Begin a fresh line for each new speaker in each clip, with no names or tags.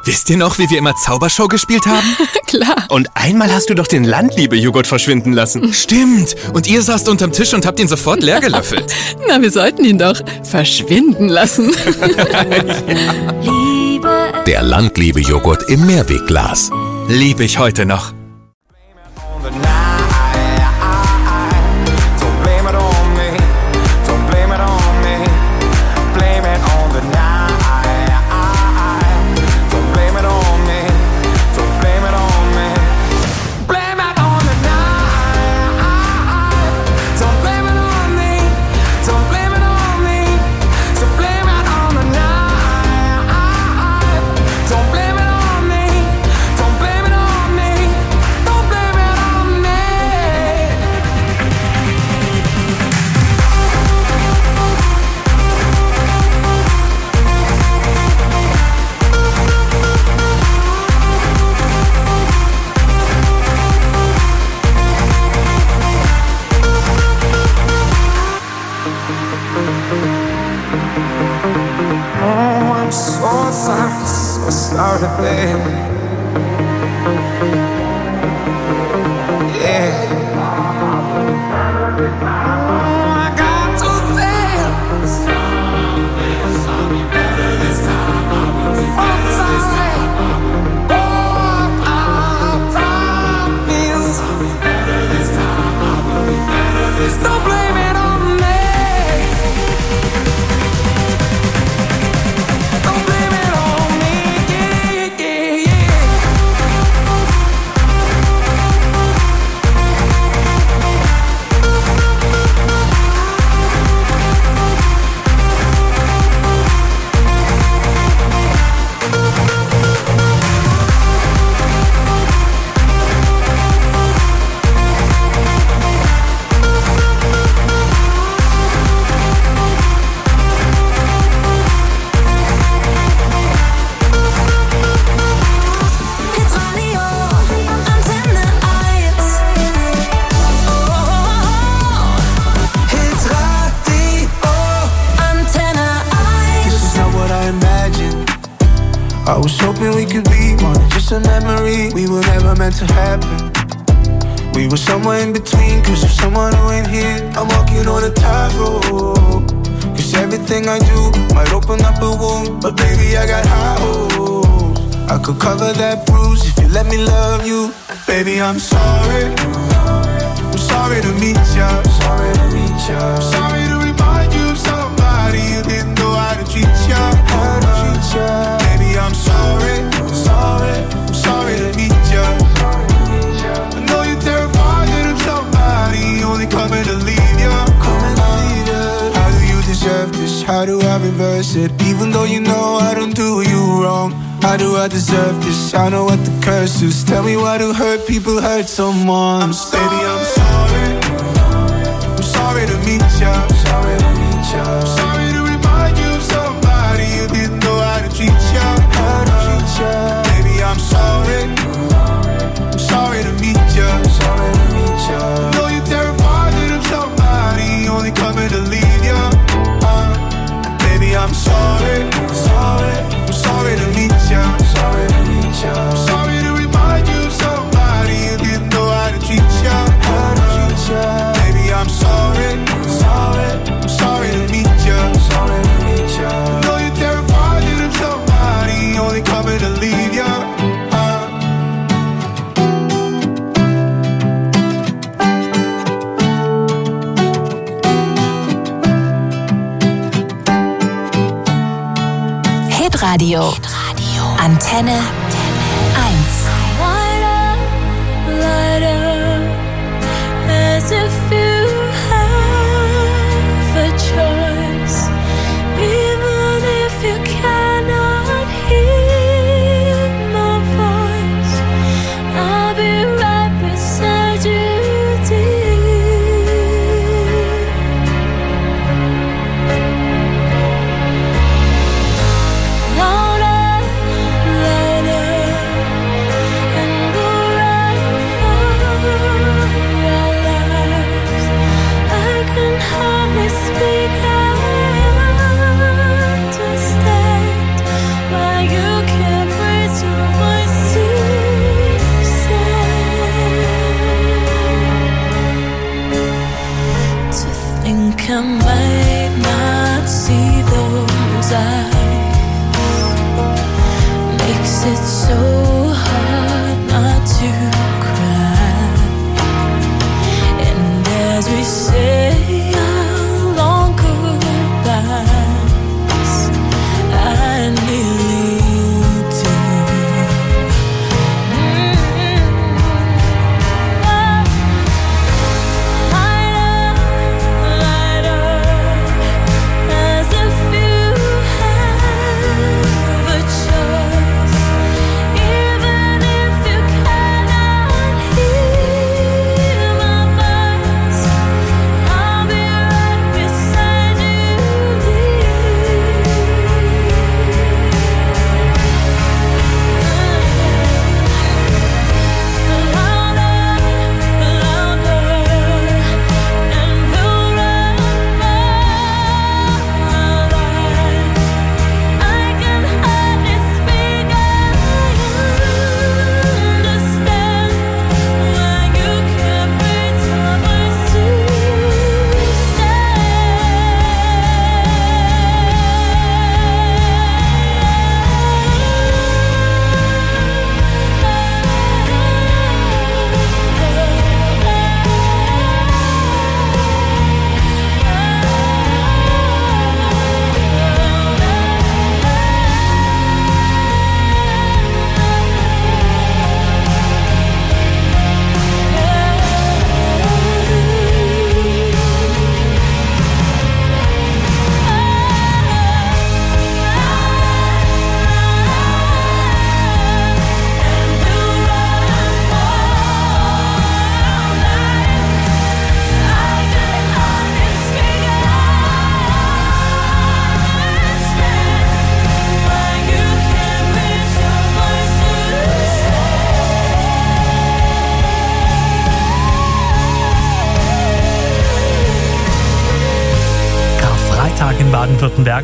Wisst ihr noch, wie wir immer Zaubershow gespielt haben?
Klar.
Und einmal hast du doch den Landliebe-Joghurt verschwinden lassen. Stimmt. Und ihr saßt unterm Tisch und habt ihn sofort leer gelöffelt.
Na, wir sollten ihn doch verschwinden lassen.
Der Landliebe-Joghurt im Mehrwegglas.
Liebe ich heute noch.
Sorry, baby. Yeah. I got two things. I'll be better this time. I will be better this time. Oh, I promise. I'll be better this time. I will be better this time. Don't blame it on me. Don't blame it on me.
I was hoping we could be more than just a memory. We were never meant to happen. We were somewhere in between, cause of someone who ain't here. I'm walking on a tightrope, cause everything I do might open up a wound. But baby, I got high hopes. I could cover that bruise if you let me love you. Baby, I'm sorry. I'm sorry to meet ya. Sorry to meet ya. Sorry to remind you of somebody you didn't know how to treat ya. How to treat ya. Baby, I'm sorry. Sorry. I'm sorry to meet ya. I know you're terrified of somebody only coming to leave ya. Coming to leave ya. How do you deserve this? How do I reverse it? Even though you know I don't do you wrong. How do I deserve this? I know what the curse is. Tell me why do hurt people hurt someone? Baby, I'm sorry. I'm sorry to meet ya. Sorry to meet ya. Sorry to remind you of somebody you didn't know how to treat ya. How to treat ya. Baby, I'm sorry. I'm sorry to meet ya. Sorry to meet ya. I know you're terrified of somebody only coming to leave ya. Baby, I'm sorry. Sorry. I'm sorry to meet ya. Sorry to meet ya. Sorry to remind you of somebody you didn't know how to treat ya. How to treat ya. Baby, I'm sorry. Sorry. I'm sorry to meet ya. Sorry to meet ya. I know you're terrified of somebody only coming to leave ya.
Hitradio. Antenne 1.
As if you have a choice, even if you cannot hear my voice, I'll be right beside you, dear. Louder, louder, and we'll run for our lives.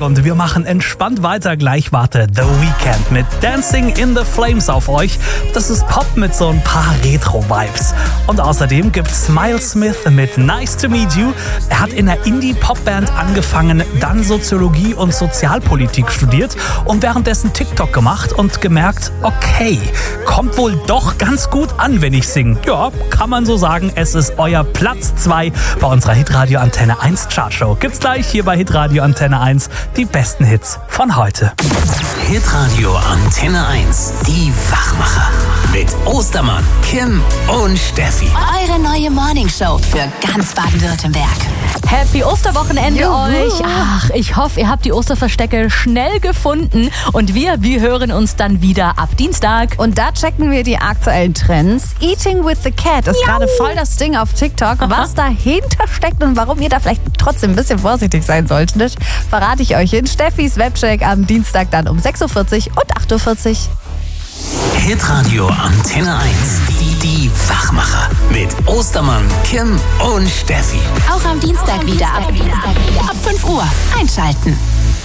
und wir machen entspannt weiter. Gleich wartet The Weeknd mit Dancing in the Flames auf euch. Das ist Pop mit so ein paar Retro-Vibes. Und außerdem gibt's Miles Smith mit Nice to Meet You. Er hat in einer Indie-Pop-Band angefangen, dann Soziologie und Sozialpolitik studiert und währenddessen TikTok gemacht und gemerkt, okay, kommt wohl doch ganz gut an, wenn ich singe. Ja, kann man so sagen, es ist euer Platz 2 bei unserer Hitradio Antenne 1 Chartshow. Gibt's gleich hier bei Hitradio Antenne 1 die besten Hits von heute.
Hitradio Antenne 1, die Wachmacher. Mit Ostermann, Kim und Steffi.
Eure neue Morningshow für ganz Baden-Württemberg.
Happy Osterwochenende euch. Ach, ich hoffe, ihr habt die Osterverstecke schnell gefunden. Und wir hören uns dann wieder ab Dienstag.
Und da checken wir die aktuellen Trends. Eating with the Cat ist gerade voll das Ding auf TikTok. Was dahinter steckt und warum ihr da vielleicht trotzdem ein bisschen vorsichtig sein solltet, verrate ich euch in Steffis Webcheck am Dienstag dann um 6.40 Uhr und 8.40 Uhr.
Hitradio Antenne 1, die Wachmacher. Mit Ostermann, Kim und Steffi.
Auch am Dienstag wieder ab 5 Uhr einschalten.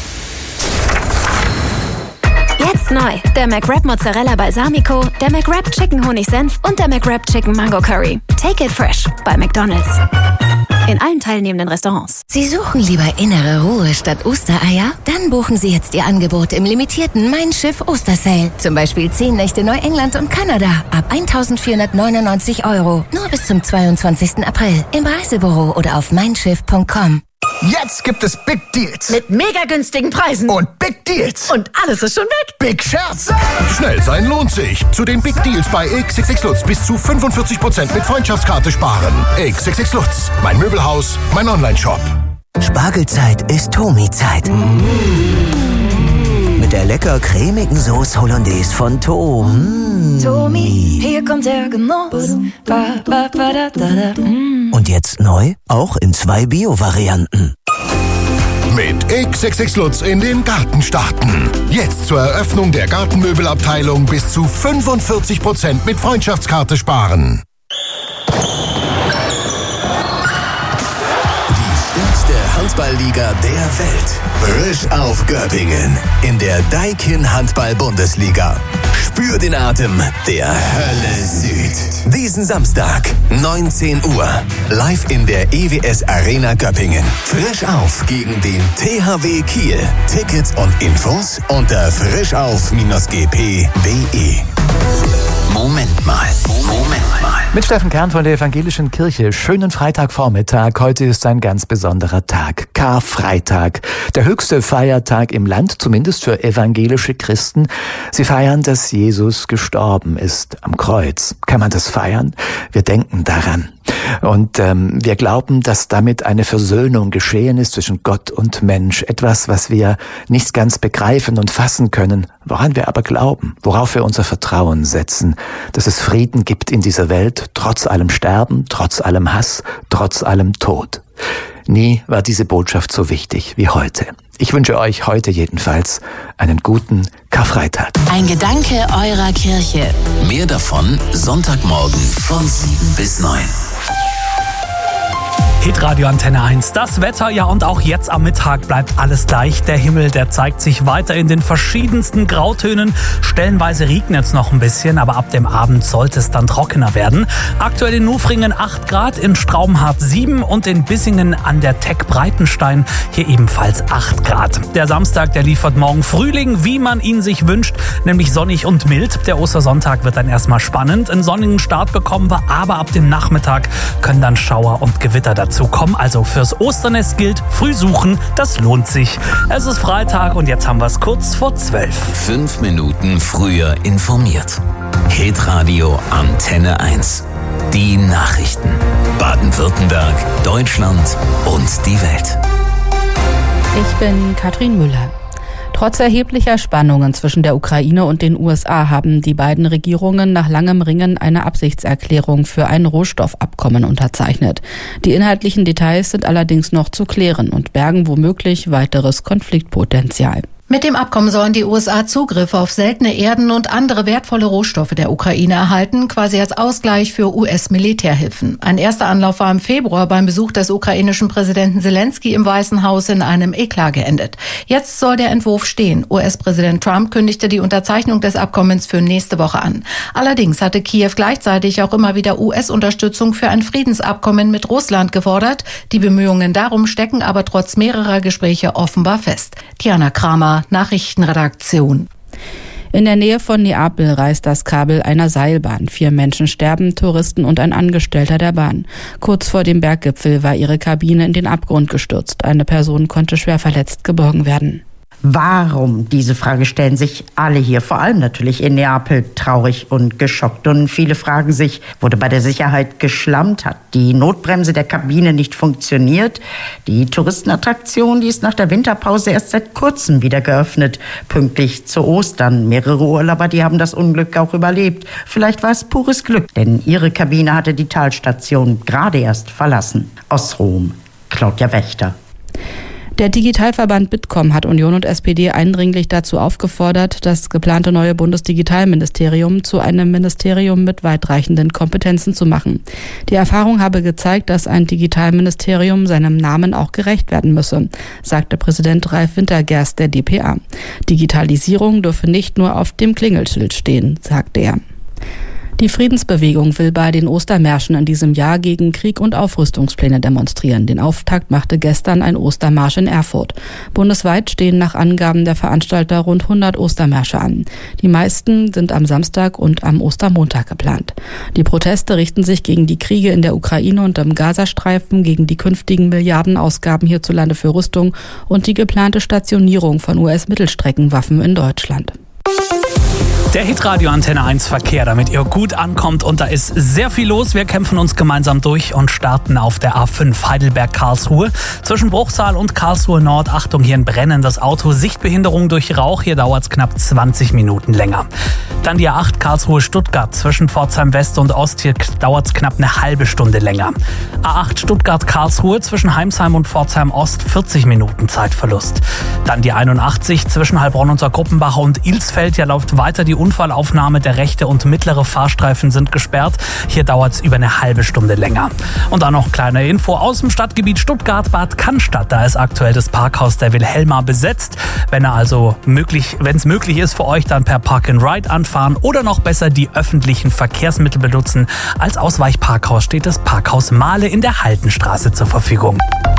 Jetzt neu. Der McWrap Mozzarella Balsamico, der McWrap Chicken Honig-Senf und der McWrap Chicken Mango Curry. Take it fresh bei McDonald's. In allen teilnehmenden Restaurants.
Sie suchen lieber innere Ruhe statt Ostereier? Dann buchen Sie jetzt Ihr Angebot im limitierten Mein Schiff Ostersale. Zum Beispiel 10 Nächte Neuengland und Kanada ab 1.499 €. Nur bis zum 22. April im Reisebüro oder auf meinschiff.com.
Jetzt gibt es Big Deals.
Mit mega günstigen Preisen.
Und Big Deals.
Und alles ist schon weg.
Big Scherz.
Schnell sein lohnt sich. Zu den Big Deals bei XXX Lutz bis zu 45% mit Freundschaftskarte sparen. XXX Lutz. Mein Möbelhaus, mein Onlineshop.
Spargelzeit ist Tomi-Zeit. Mit der lecker cremigen Sauce Hollandaise von Tomi.
Tomi, hier kommt der Genuss.
Und jetzt neu, auch in 2 Bio-Varianten.
Mit XXX Lutz in den Garten starten. Jetzt zur Eröffnung der Gartenmöbelabteilung bis zu 45% mit Freundschaftskarte sparen.
Handballliga der Welt. Frisch auf Göppingen in der Daikin Handball-Bundesliga. Spür den Atem der Hölle Süd. Diesen Samstag, 19 Uhr, live in der EWS Arena Göppingen. Frisch auf gegen den THW Kiel. Tickets und Infos unter frischauf-gp.de. Moment mal.
Mit Steffen Kern von der Evangelischen Kirche. Schönen Freitagvormittag. Heute ist ein ganz besonderer Tag. Karfreitag. Der höchste Feiertag im Land, zumindest für evangelische Christen. Sie feiern, dass Jesus gestorben ist am Kreuz. Kann man das feiern? Wir denken daran. Und wir glauben, dass damit eine Versöhnung geschehen ist zwischen Gott und Mensch. Etwas, was wir nicht ganz begreifen und fassen können, woran wir aber glauben, worauf wir unser Vertrauen setzen. Dass es Frieden gibt in dieser Welt, trotz allem Sterben, trotz allem Hass, trotz allem Tod. Nie war diese Botschaft so wichtig wie heute. Ich wünsche euch heute jedenfalls einen guten Karfreitag.
Ein Gedanke eurer Kirche.
Mehr davon Sonntagmorgen von 7 bis 9.
Hitradio Antenne 1. Das Wetter, ja, und auch jetzt am Mittag bleibt alles gleich. Der Himmel, der zeigt sich weiter in den verschiedensten Grautönen. Stellenweise regnet es noch ein bisschen, aber ab dem Abend sollte es dann trockener werden. Aktuell in Nufringen 8 Grad, in Straubenhardt 7 und in Bissingen an der Tech Breitenstein hier ebenfalls 8 Grad. Der Samstag, der liefert morgen Frühling, wie man ihn sich wünscht, nämlich sonnig und mild. Der Ostersonntag wird dann erstmal spannend. Einen sonnigen Start bekommen wir, aber ab dem Nachmittag können dann Schauer und Gewitter dazu kommen. Also fürs Osternest gilt, früh suchen, das lohnt sich. Es ist Freitag und jetzt haben wir es kurz vor 12.
5 Minuten früher informiert. Hitradio Antenne 1. Die Nachrichten. Baden-Württemberg, Deutschland und die Welt.
Ich bin Katrin Müller. Trotz erheblicher Spannungen zwischen der Ukraine und den USA haben die beiden Regierungen nach langem Ringen eine Absichtserklärung für ein Rohstoffabkommen unterzeichnet. Die inhaltlichen Details sind allerdings noch zu klären und bergen womöglich weiteres Konfliktpotenzial.
Mit dem Abkommen sollen die USA Zugriff auf seltene Erden und andere wertvolle Rohstoffe der Ukraine erhalten, quasi als Ausgleich für US-Militärhilfen. Ein erster Anlauf war im Februar beim Besuch des ukrainischen Präsidenten Zelensky im Weißen Haus in einem Eklat geendet. Jetzt soll der Entwurf stehen. US-Präsident Trump kündigte die Unterzeichnung des Abkommens für nächste Woche an. Allerdings hatte Kiew gleichzeitig auch immer wieder US-Unterstützung für ein Friedensabkommen mit Russland gefordert. Die Bemühungen darum stecken aber trotz mehrerer Gespräche offenbar fest. Diana Kramer, Nachrichtenredaktion.
In der Nähe von Neapel reißt das Kabel einer Seilbahn. 4 Menschen sterben, Touristen und ein Angestellter der Bahn. Kurz vor dem Berggipfel war ihre Kabine in den Abgrund gestürzt. Eine Person konnte schwer verletzt geborgen werden.
Warum? Diese Frage stellen sich alle hier, vor allem natürlich in Neapel, traurig und geschockt. Und viele fragen sich, wurde bei der Sicherheit geschlammt? Hat die Notbremse der Kabine nicht funktioniert? Die Touristenattraktion, die ist nach der Winterpause erst seit kurzem wieder geöffnet, pünktlich zu Ostern. Mehrere Urlauber, die haben das Unglück auch überlebt. Vielleicht war es pures Glück, denn ihre Kabine hatte die Talstation gerade erst verlassen. Aus Rom, Claudia Wächter.
Der Digitalverband Bitkom hat Union und SPD eindringlich dazu aufgefordert, das geplante neue Bundesdigitalministerium zu einem Ministerium mit weitreichenden Kompetenzen zu machen. Die Erfahrung habe gezeigt, dass ein Digitalministerium seinem Namen auch gerecht werden müsse, sagte Präsident Ralf Wintergerst der dpa. Digitalisierung dürfe nicht nur auf dem Klingelschild stehen, sagte er. Die Friedensbewegung will bei den Ostermärschen in diesem Jahr gegen Krieg und Aufrüstungspläne demonstrieren. Den Auftakt machte gestern ein Ostermarsch in Erfurt. Bundesweit stehen nach Angaben der Veranstalter rund 100 Ostermärsche an. Die meisten sind am Samstag und am Ostermontag geplant. Die Proteste richten sich gegen die Kriege in der Ukraine und im Gazastreifen, gegen die künftigen Milliardenausgaben hierzulande für Rüstung und die geplante Stationierung von US-Mittelstreckenwaffen in Deutschland.
Der Hitradio Antenne 1 Verkehr, damit ihr gut ankommt, und da ist sehr viel los. Wir kämpfen uns gemeinsam durch und starten auf der A5 Heidelberg-Karlsruhe. Zwischen Bruchsal und Karlsruhe Nord, Achtung, hier ein brennendes Auto, Sichtbehinderung durch Rauch, hier dauert es knapp 20 Minuten länger. Dann die A8 Karlsruhe-Stuttgart, zwischen Pforzheim West und Ost, hier dauert es knapp eine halbe Stunde länger. A8 Stuttgart-Karlsruhe, zwischen Heimsheim und Pforzheim Ost, 40 Minuten Zeitverlust. Dann die 81 zwischen Heilbronn und Saargruppenbach und Ilsfeld, hier läuft weiter die Unfallaufnahme, der rechte und mittlere Fahrstreifen sind gesperrt. Hier dauert es über eine halbe Stunde länger. Und dann noch kleine Info aus dem Stadtgebiet Stuttgart-Bad Cannstatt. Da ist aktuell das Parkhaus der Wilhelma besetzt. Wenn es möglich ist für euch, dann per Park and Ride anfahren oder noch besser die öffentlichen Verkehrsmittel benutzen. Als Ausweichparkhaus steht das Parkhaus Mahle in der Haldenstraße zur Verfügung.